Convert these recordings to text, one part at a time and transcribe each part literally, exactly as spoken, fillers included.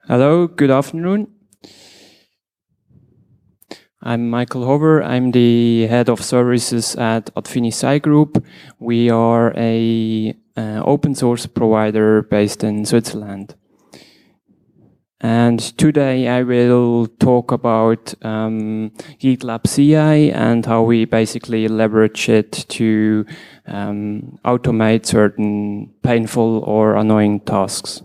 Hello, good afternoon. I'm Michael Hover. I'm the head of services at Adfinisci Group. We are a uh, open source provider based in Switzerland. And today I will talk about um, GitLab C I and how we basically leverage it to um, automate certain painful or annoying tasks.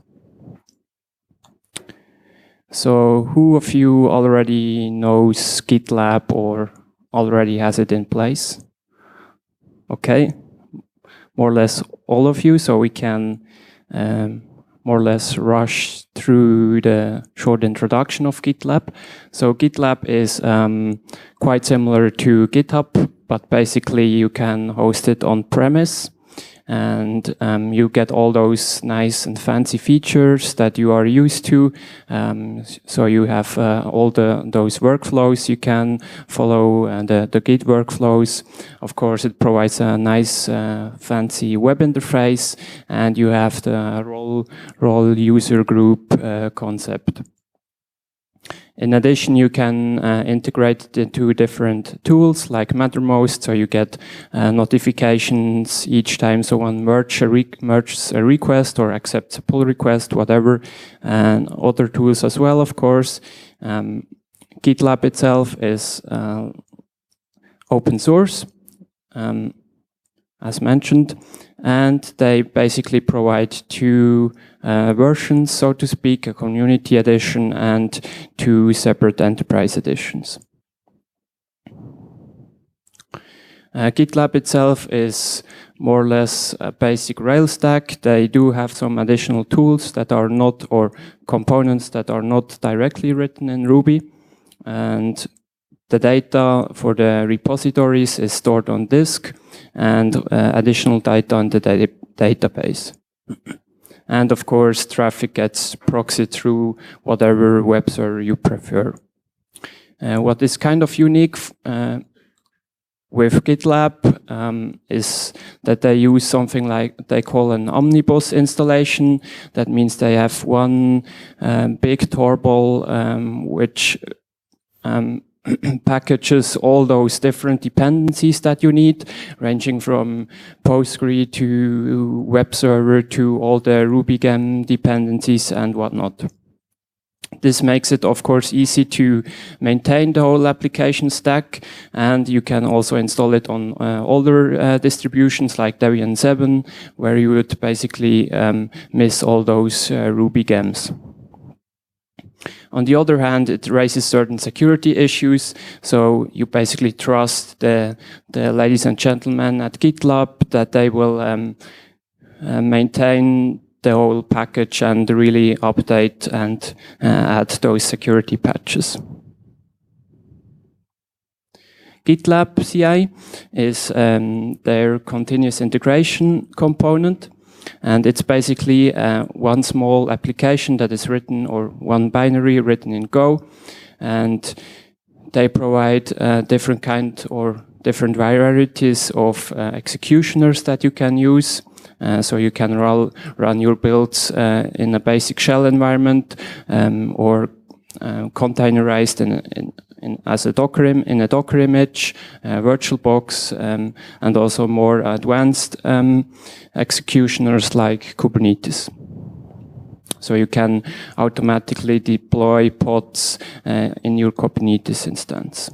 So who of you already knows GitLab or already has it in place? Okay, more or less all of you, so we can um, more or less rush through the short introduction of GitLab. So GitLab is um, quite similar to GitHub, but basically you can host it on premise. And um, you get all those nice and fancy features that you are used to. Um, so you have uh, all the those workflows you can follow, uh, the, the Git workflows. Of course, it provides a nice uh, fancy web interface, and you have the role, role user group uh, concept. In addition, you can uh, integrate it into different tools like Mattermost, so you get uh, notifications each time someone merge a re merges a request or accepts a pull request, whatever, and other tools as well, of course. Um, GitLab itself is uh, open source, um, as mentioned, and they basically provide two uh, versions, so to speak, a community edition and two separate enterprise editions. Uh, GitLab itself is more or less a basic Rails stack. They do have some additional tools that are not, or components that are not directly written in Ruby. And the data for the repositories is stored on disk, and uh, additional data on the data database. And of course, traffic gets proxied through whatever web server you prefer. Uh, what is kind of unique uh, with GitLab um, is that they use something like they call an omnibus installation. That means they have one um, big tarball um, which um, packages all those different dependencies that you need, ranging from Postgre to web server to all the RubyGem dependencies and whatnot. This makes it, of course, easy to maintain the whole application stack, and you can also install it on uh, older uh, distributions like Debian seven, where you would basically um, miss all those uh, RubyGems. On the other hand, it raises certain security issues, so you basically trust the, the ladies and gentlemen at GitLab that they will um, uh, maintain the whole package and really update and uh, add those security patches. GitLab C I is um, their continuous integration component. And it's basically uh, one small application that is written, or one binary written in Go. And they provide uh, different kind or different varieties of uh, executioners that you can use. Uh, so you can run, run your builds uh, in a basic shell environment um, or uh, containerized in, in, in as a Docker im in a Docker image, uh, VirtualBox, um, and also more advanced um, executioners like Kubernetes. So you can automatically deploy pods uh, in your Kubernetes instance.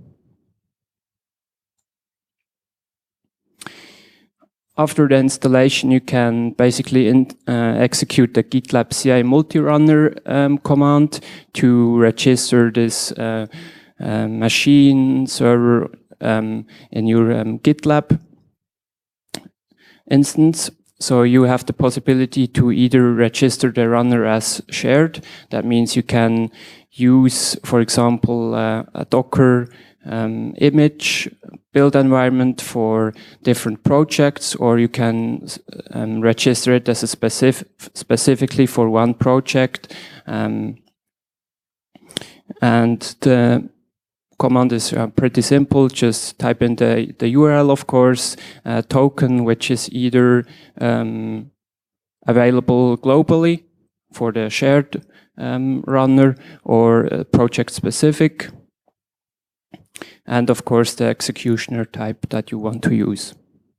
After the installation, you can basically in, uh, execute the GitLab C I multi-runner um, command to register this uh, uh, machine server um, in your um, GitLab instance. So you have the possibility to either register the runner as shared. That means you can use, for example, uh, a Docker um, image build environment for different projects, or you can um, register it as a specific, specifically for one project. Um, and the command is uh, pretty simple. Just type in the, the U R L, of course, a token, which is either um, available globally for the shared um, runner or uh, project specific. And of course the executioner type that you want to use.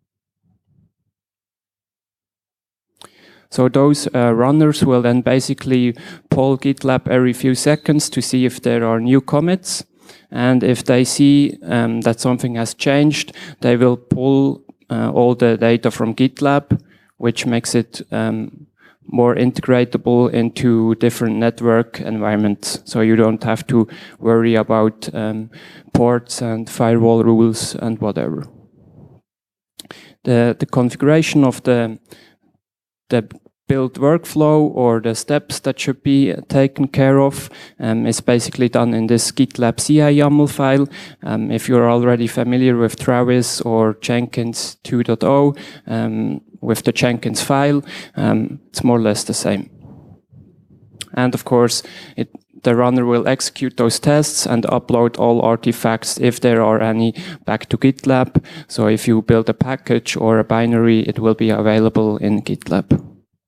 So those uh, runners will then basically poll GitLab every few seconds to see if there are new commits. And if they see um, that something has changed, they will pull uh, all the data from GitLab, which makes it um, more integratable into different network environments. So you don't have to worry about um, ports and firewall rules and whatever. The, the configuration of the the build workflow or the steps that should be taken care of um, is basically done in this GitLab C I YAML file. Um, if you're already familiar with Travis or Jenkins two point oh, um, with the Jenkins file, um, it's more or less the same. And of course, it, the runner will execute those tests and upload all artifacts if there are any back to GitLab. So if you build a package or a binary, it will be available in GitLab.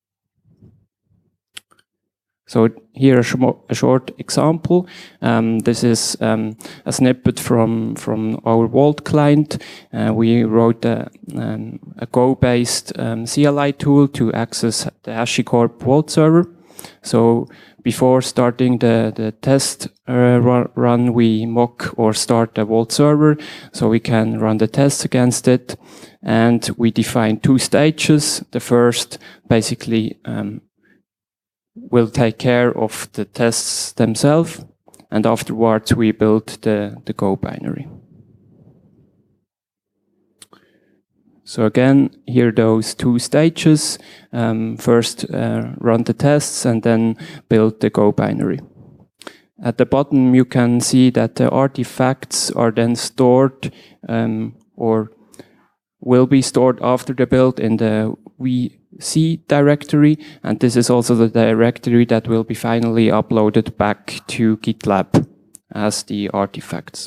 So here a, sh a short example. Um, this is um, a snippet from, from our Vault client. Uh, we wrote a, um, a Go-based um, C L I tool to access the HashiCorp Vault server. So before starting the, the test uh, run, we mock or start the Vault server so we can run the tests against it. And we define two stages. The first basically um, will take care of the tests themselves, and afterwards we build the, the Go binary. So again, here those two stages. Um, first uh, run the tests and then build the Go binary. At the bottom you can see that the artifacts are then stored um, or will be stored after the build in the V C directory, and this is also the directory that will be finally uploaded back to GitLab as the artifacts.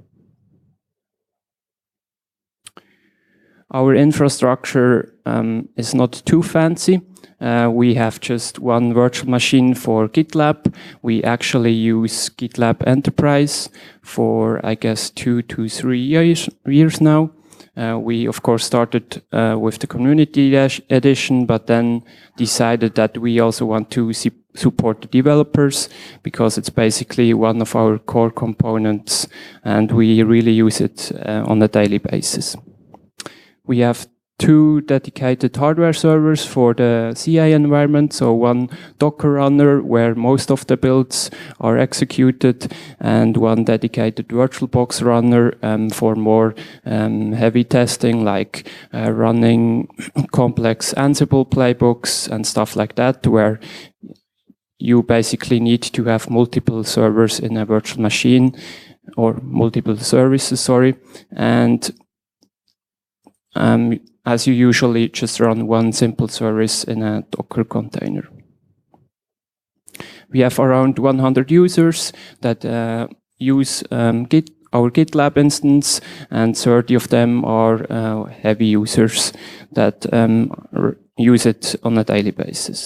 Our infrastructure um, is not too fancy. Uh, we have just one virtual machine for GitLab. We actually use GitLab Enterprise for, I guess, two to three years, years now. Uh, we, of course, started uh, with the community edition, but then decided that we also want to support the developers because it's basically one of our core components and we really use it uh, on a daily basis. We have two dedicated hardware servers for the C I environment, so one Docker runner where most of the builds are executed, and one dedicated VirtualBox runner um, for more um, heavy testing, like uh, running complex Ansible playbooks and stuff like that, where you basically need to have multiple servers in a virtual machine, or multiple services, sorry, and um, as you usually just run one simple service in a Docker container. We have around one hundred users that uh, use um, Git, our GitLab instance, and thirty of them are uh, heavy users that um, use it on a daily basis.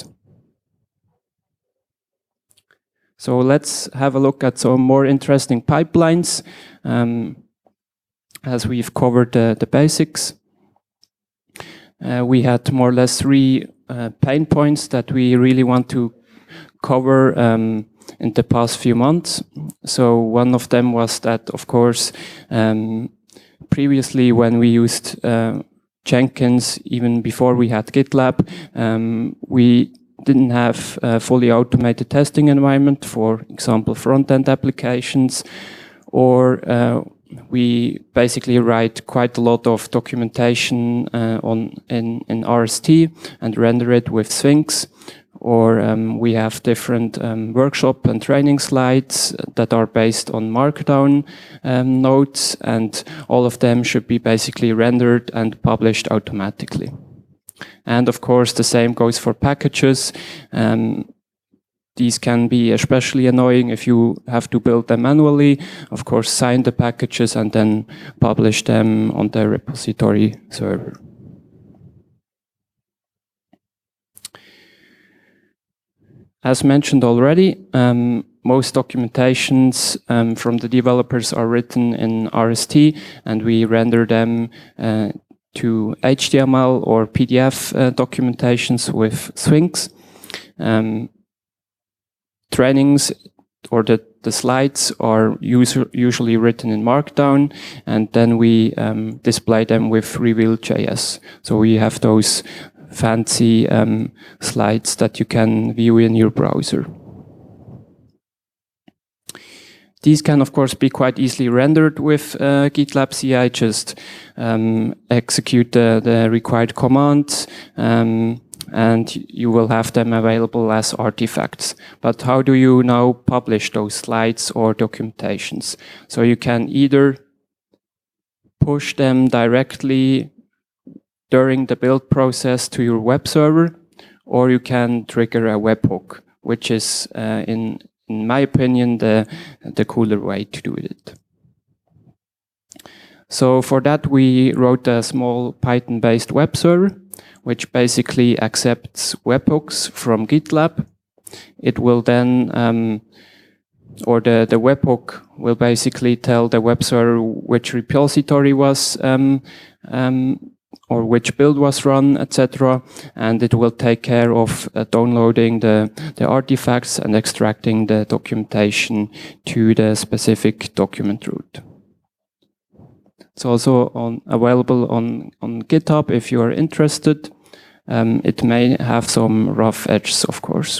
So let's have a look at some more interesting pipelines, um, as we've covered the, the basics. Uh, we had more or less three uh, pain points that we really want to cover um, in the past few months. So one of them was that, of course, um, previously when we used uh, Jenkins, even before we had GitLab, um, we didn't have a fully automated testing environment, for example, front-end applications, or uh, we basically write quite a lot of documentation uh, on in, in R S T and render it with Sphinx, or um, we have different um, workshop and training slides that are based on Markdown um, notes, and all of them should be basically rendered and published automatically. And of course, the same goes for packages. Um, These can be especially annoying if you have to build them manually. Of course, sign the packages and then publish them on the repository server. as mentioned already, um, most documentations um, from the developers are written in R S T, and we render them uh, to H T M L or P D F uh, documentations with Sphinx. Um, trainings or the, the slides are user, usually written in Markdown, and then we um, display them with Reveal dot J S. So we have those fancy um, slides that you can view in your browser. These can, of course, be quite easily rendered with uh, GitLab C I. Just um, execute the, the required commands, um, and you will have them available as artifacts. But how do you now publish those slides or documentations? So you can either push them directly during the build process to your web server, or you can trigger a webhook, which is, uh, in in my opinion, the, the cooler way to do it. So for that, we wrote a small Python-based web server, which basically accepts webhooks from GitLab. It will then, um, or the, the webhook will basically tell the web server which repository was, um, um, or which build was run, et cetera. And it will take care of uh, downloading the, the artifacts and extracting the documentation to the specific document root. It's also on, available on, on GitHub if you are interested. Um, it may have some rough edges, of course.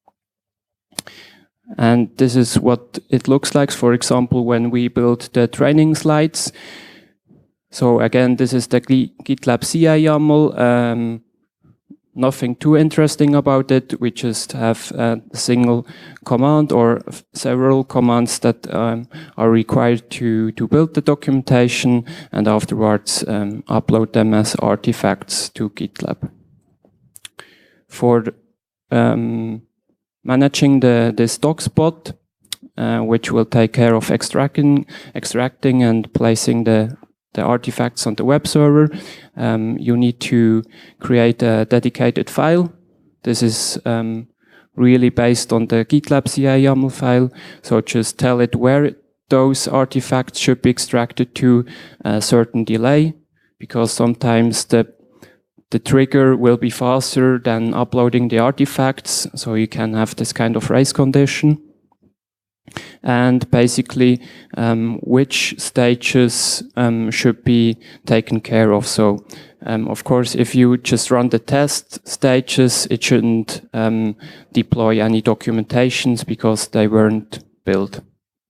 And this is what it looks like, for example, when we build the training slides. So again, this is the GitLab C I YAML. Um, nothing too interesting about it. We just have a single command or several commands that um, are required to, to build the documentation, and afterwards um, upload them as artifacts to GitLab. For um, managing the this DocSpot, uh, which will take care of extracting, extracting and placing the the artifacts on the web server, um, you need to create a dedicated file. This is um, really based on the GitLab C I YAML file. So just tell it where those artifacts should be extracted to a certain delay, because sometimes the the trigger will be faster than uploading the artifacts. So you can have this kind of race condition. And basically um, which stages um, should be taken care of. So um, of course, if you just run the test stages, it shouldn't um, deploy any documentations because they weren't built.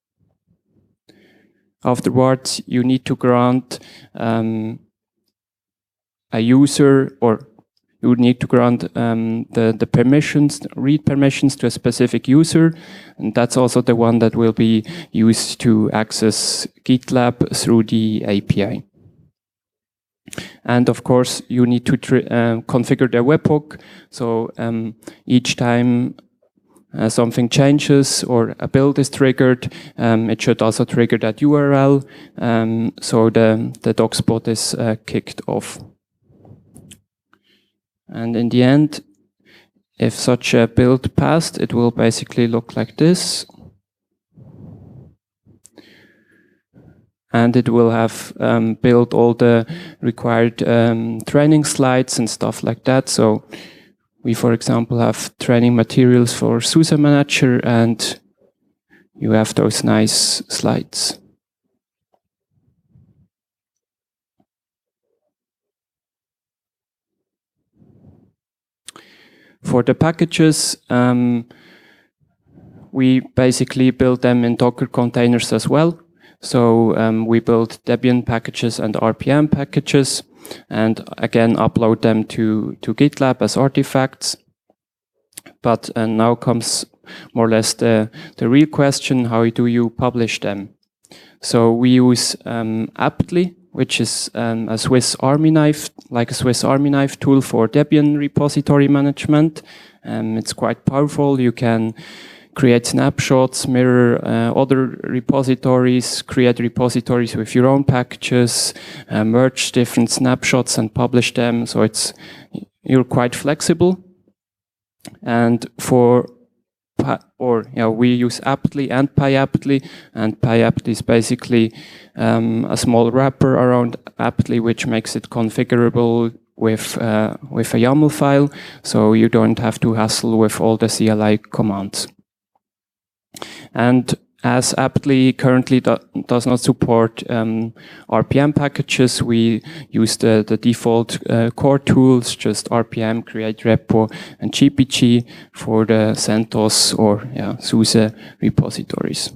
Afterwards, you need to grant um, a user, or you would need to grant um, the, the permissions, read permissions to a specific user. And that's also the one that will be used to access GitLab through the A P I. And of course, you need to uh, configure the webhook. So um, each time uh, something changes or a build is triggered, um, it should also trigger that U R L. Um, so the, the DocSpot is uh, kicked off. And in the end, if such a build passed, it will basically look like this. And it will have um, built all the required um, training slides and stuff like that. So we, for example, have training materials for SUSE Manager, and you have those nice slides. For the packages, um, we basically build them in Docker containers as well. So um, we build Debian packages and R P M packages, and again upload them to, to GitLab as artifacts. But uh, now comes more or less the, the real question: how do you publish them? So we use um, Aptly, which is um, a Swiss Army knife, like a Swiss Army knife tool for Debian repository management. Um, it's quite powerful. You can create snapshots, mirror uh, other repositories, create repositories with your own packages, uh, merge different snapshots and publish them. So it's, you're quite flexible. And for or you know, we use aptly and pyaptly, and pyaptly is basically um, a small wrapper around aptly, which makes it configurable with uh, with a YAML file, so you don't have to hassle with all the C L I commands. And as aptly currently do, does not support um, R P M packages, we use the, the default uh, core tools, just R P M, create repo, and G P G for the CentOS or yeah, SUSE repositories.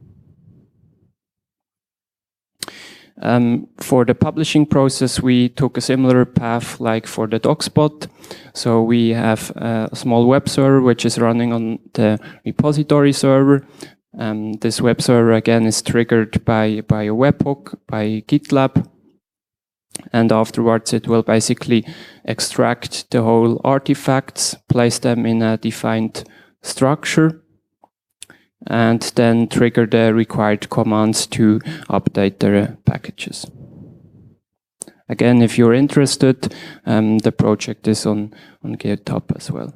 Um, for the publishing process, we took a similar path like for the DocSpot. So we have a small web server which is running on the repository server. Um, this web server again is triggered by, by a webhook, by GitLab. And afterwards it will basically extract the whole artifacts, place them in a defined structure, and then trigger the required commands to update the packages. Again, if you're interested, um, the project is on, on GitHub as well.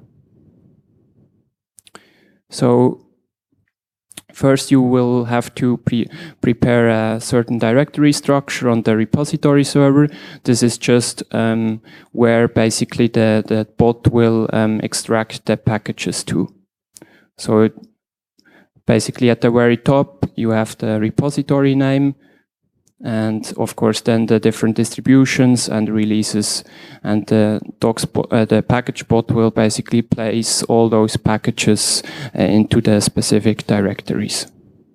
So first you will have to pre prepare a certain directory structure on the repository server. This is just um, where basically the, the bot will um, extract the packages to. So it, basically at the very top, you have the repository name, and of course then the different distributions and releases, and the DocSpot, uh, the package bot will basically place all those packages uh, into the specific directories.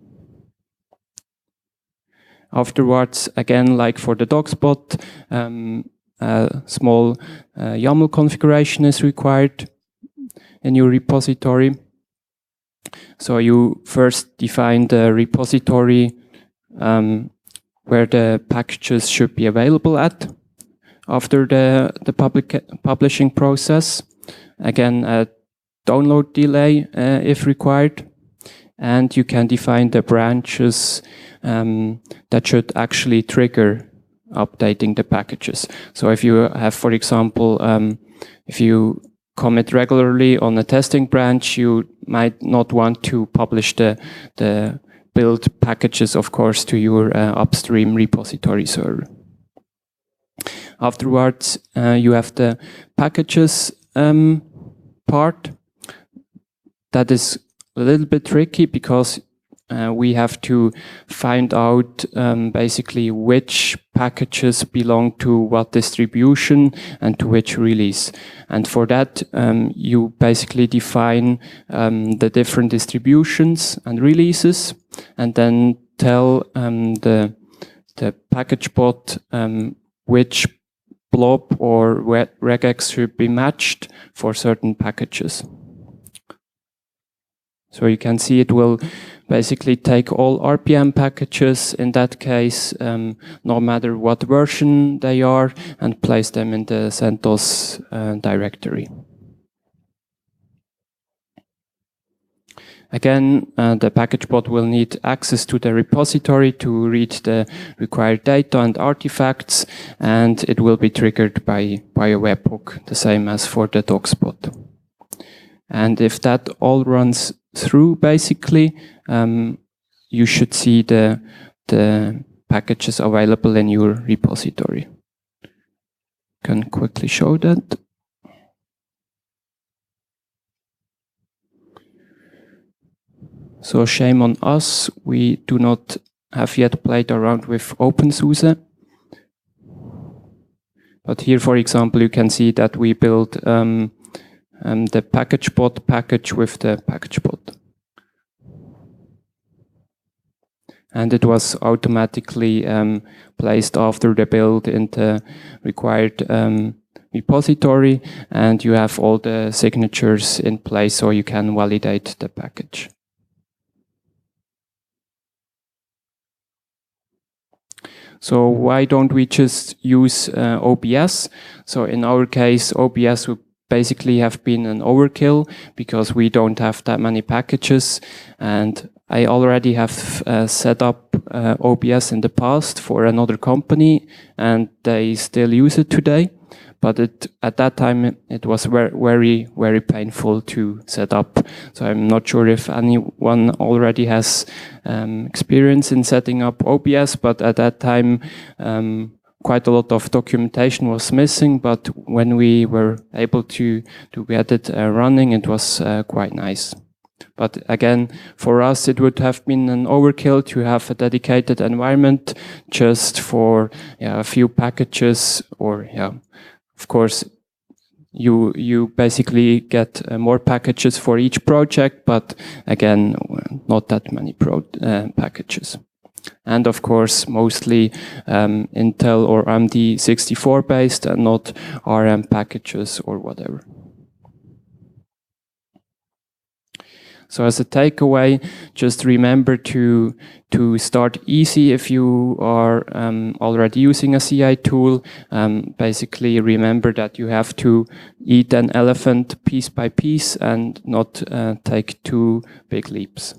Afterwards, again, like for the DocSpot, um, a small uh, YAML configuration is required in your repository. So you first define the repository um, where the packages should be available at after the, the public publishing process. Again, a download delay uh, if required. And you can define the branches um, that should actually trigger updating the packages. So if you have, for example, um, if you commit regularly on a testing branch, you might not want to publish the, the build packages, of course, to your uh, upstream repository server. Afterwards, uh, you have the packages um, part. That is a little bit tricky because uh, we have to find out um, basically which packages belong to what distribution and to which release. And for that, um, you basically define um, the different distributions and releases, and then tell um, the, the package bot um, which blob or regex should be matched for certain packages. So you can see it will basically take all R P M packages in that case, um, no matter what version they are, and place them in the CentOS uh, directory. Again, uh, the package bot will need access to the repository to read the required data and artifacts, and it will be triggered by, by a webhook, the same as for the DocSpot. And if that all runs through, basically, um, you should see the, the packages available in your repository. Can quickly show that. So shame on us, we do not have yet played around with OpenSUSE. But here, for example, you can see that we built um, um, the package bot package with the package bot. And it was automatically um, placed after the build in the required um, repository, and you have all the signatures in place so you can validate the package. So why don't we just use uh, O B S? So in our case, O B S would basically have been an overkill because we don't have that many packages, and I already have uh, set up uh, O B S in the past for another company, and they still use it today. but it, at that time it, it was very, very, very painful to set up. So I'm not sure if anyone already has um, experience in setting up O B S, but at that time, um, quite a lot of documentation was missing, but when we were able to, to get it uh, running, it was uh, quite nice. But again, for us, it would have been an overkill to have a dedicated environment just for yeah, a few packages, or yeah, of course, you you basically get uh, more packages for each project, but again, not that many pro uh, packages. And of course, mostly um, Intel or A M D sixty-four based and not A R M packages or whatever. So as a takeaway, just remember to to start easy if you are um, already using a C I tool. Um, basically, remember that you have to eat an elephant piece by piece and not uh, take too big leaps.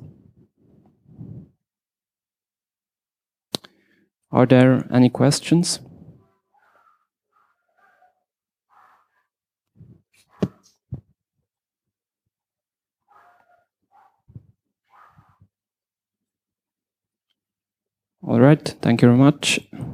Are there any questions? All right, thank you very much.